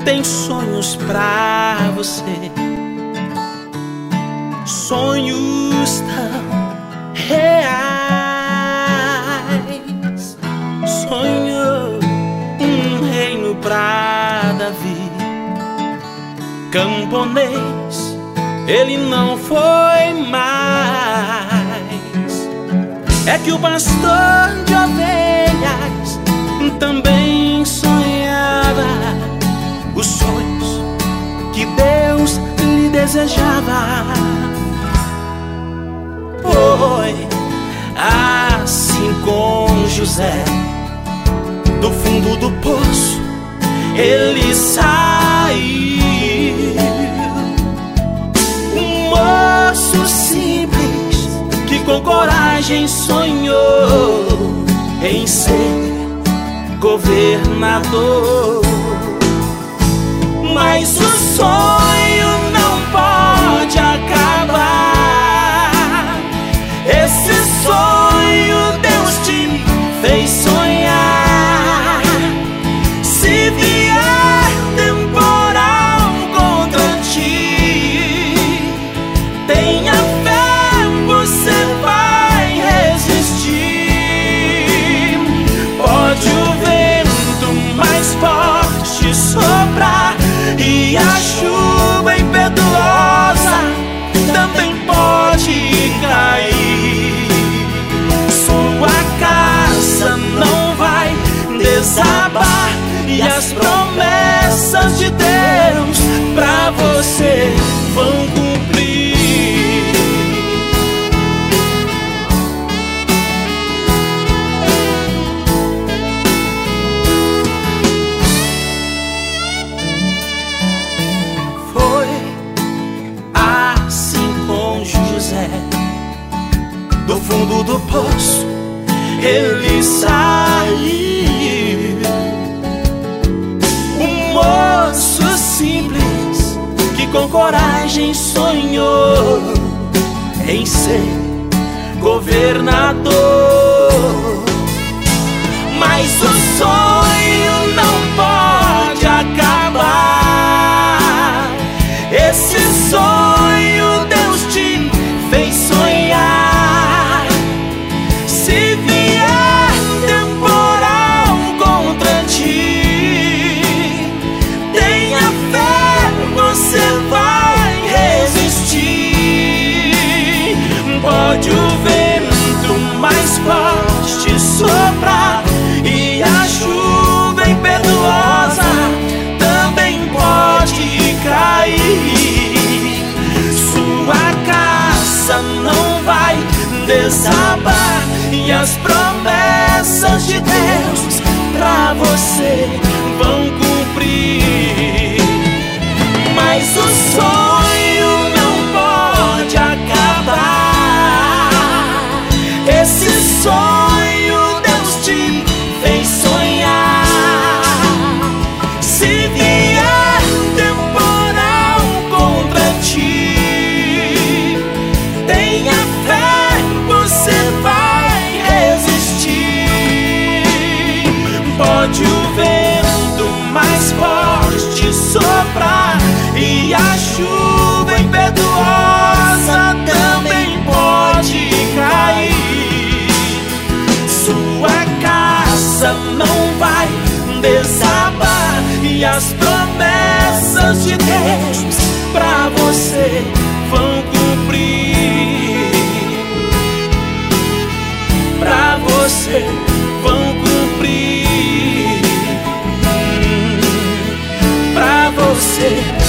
tem sonhos pra você, sonhos tão reais. Sonhou um reino pra Davi, camponês ele não foi mais. É que o pastor de ovelhas também sonhava os sonhos que Deus lhe desejava. Foi assim com José, do fundo do poço ele saiu. Um moço simples que com coragem sonhou em ser governador. Mas o sonho não pode acabar. Esse sonho Deus te fez sonhar. Se vier temporal contra ti, tenha fé, você vai resistir. Pode o vento mais forte soprar e a chuva impetuosa também pode cair. Sua casa não vai desabar e as promessas de Deus pra você vão cumprir. Do fundo do poço ele saiu. Um moço simples que com coragem sonhou em ser governador. Mas o sonho não pode acabar. Esse sonho Deus te fez sonhar. Se vier temporal contra ti, tenha fé, você vai resistir. Pode o vento mais forte soprar e a chuva impetuosa também pode cair. Sua casa não vai desabar e as promessas de Deus pra você vão cumprir. Mas o sonho não pode acabar. Esse sonho Deus te fez sonhar. Se vier temporal contra ti, tenha fé, você vai resistir. Pode o vento mais forte soprar e a chuva impetuosa também pode cair. Sua casa não vai desabar e as promessas de Deus pra você vão cumprir. Pra você vão cumprir. Pra você